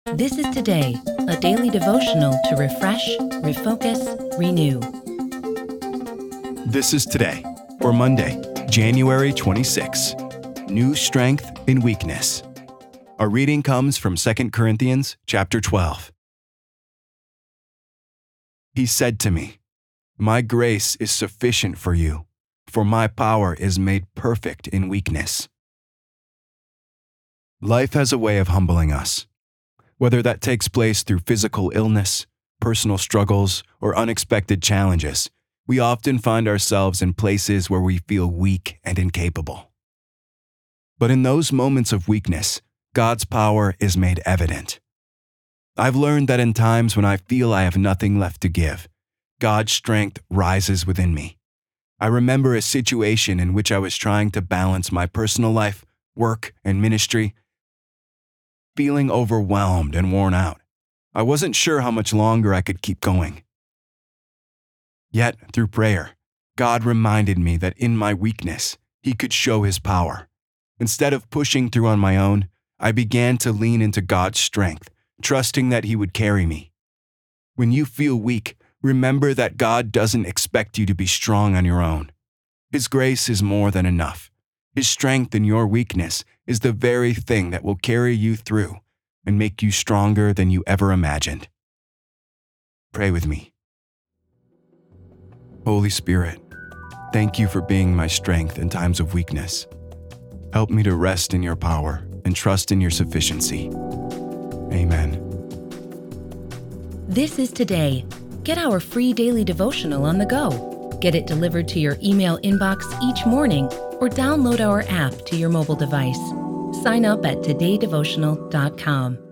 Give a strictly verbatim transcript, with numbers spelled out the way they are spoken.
This is Today, a daily devotional to refresh, refocus, renew. This is Today, for Monday, January twenty-sixth. New strength in weakness. Our reading comes from Second Corinthians chapter twelve. He said to me, "My grace is sufficient for you, for my power is made perfect in weakness." Life has a way of humbling us. Whether that takes place through physical illness, personal struggles, or unexpected challenges, we often find ourselves in places where we feel weak and incapable. But in those moments of weakness, God's power is made evident. I've learned that in times when I feel I have nothing left to give, God's strength rises within me. I remember a situation in which I was trying to balance my personal life, work, and ministry, feeling overwhelmed and worn out. I wasn't sure how much longer I could keep going. Yet, through prayer, God reminded me that in my weakness, He could show His power. Instead of pushing through on my own, I began to lean into God's strength, trusting that He would carry me. When you feel weak, remember that God doesn't expect you to be strong on your own. His grace is more than enough. His strength in your weakness is the very thing that will carry you through and make you stronger than you ever imagined. Pray with me. Holy Spirit, thank you for being my strength in times of weakness. Help me to rest in your power and trust in your sufficiency. Amen. This is Today. Get our free daily devotional on the go. Get it delivered to your email inbox each morning or download our app to your mobile device. Sign up at today devotional dot com.